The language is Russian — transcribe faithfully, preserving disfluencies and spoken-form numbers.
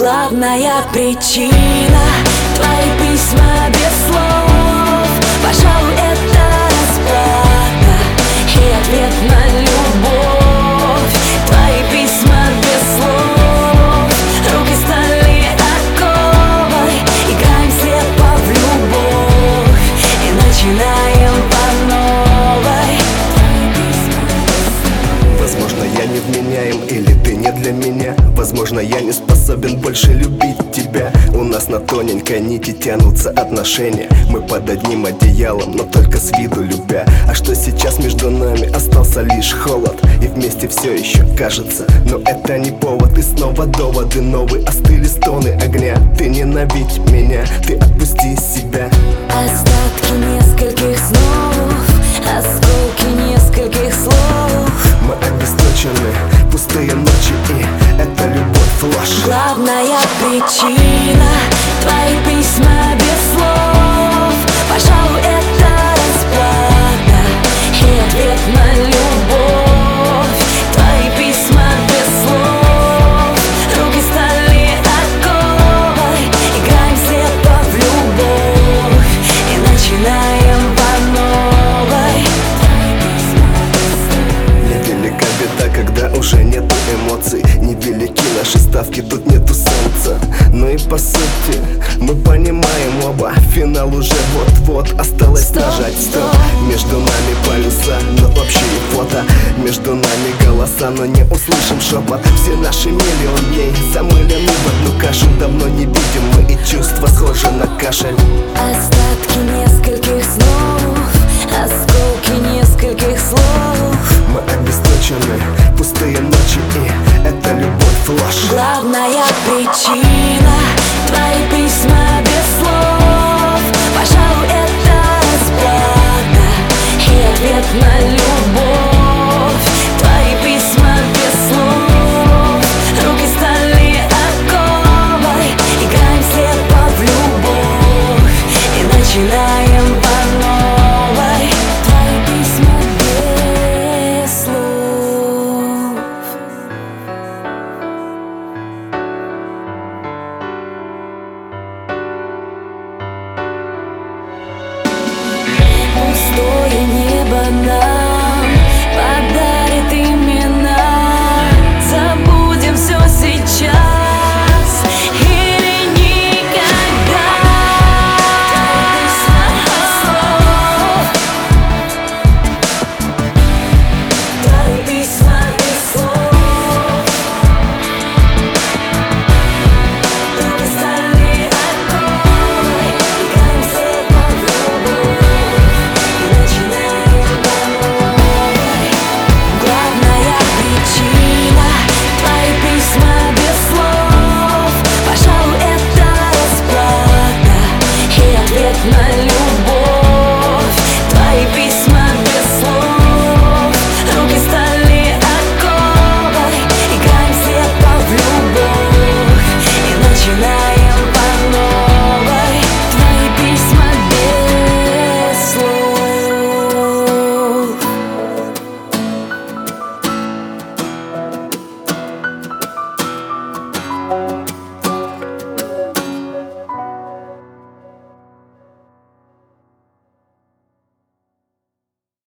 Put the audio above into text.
Главная причина — твои письма без слов. Пожалуй, это расплата и ответ на любовь. Твои письма без слов, руки стали оковой. Играем слепо в любовь и начинаем по новой. Возможно, я невменяем, или ты не для меня. Возможно, я не способен больше любить тебя. У нас на тоненькой нити тянутся отношения. Мы под одним одеялом, но только с виду любя. А что сейчас между нами? Остался лишь холод, и вместе все еще кажется. Но это не повод, и снова доводы новые. Остыли стоны огня. Ты ненавидь меня, ты отпусти себя. Остатки нескольких снов, осколки нескольких слов. Мы обесточены, пустые ночи, и это любовь ложь. Главная причина — твои письма без слов. Пожалуй, это расплата и ответ на любовь. Твои письма без слов, руки стали оковой. Играем слепо в любовь и начинаем по новой. Невелика беда, когда уже нету эмоций. Невелики наши ставки, тут нету солнца. Но и по сути мы понимаем оба, финал уже вот-вот. Осталось Стоп, нажать стоп. стоп. Между нами полюса, но общие фото. Между нами голоса, но не услышим шепот. Все наши миллион дней замылены в одну кашу. Давно не видим мы, и чувства схожи на кашель. Остатки нескольких снов, осколки нескольких слов. Мы обесточены, пустые ночи, и это любовь ложь. Главная причина — твои письма без слов. Пожалуй, это расплата и ответ на любовь. Твои письма без слов, руки стали оковой. Играем слепо в любовь и начинаем по новой. Твои письма без слов. Пустое небо над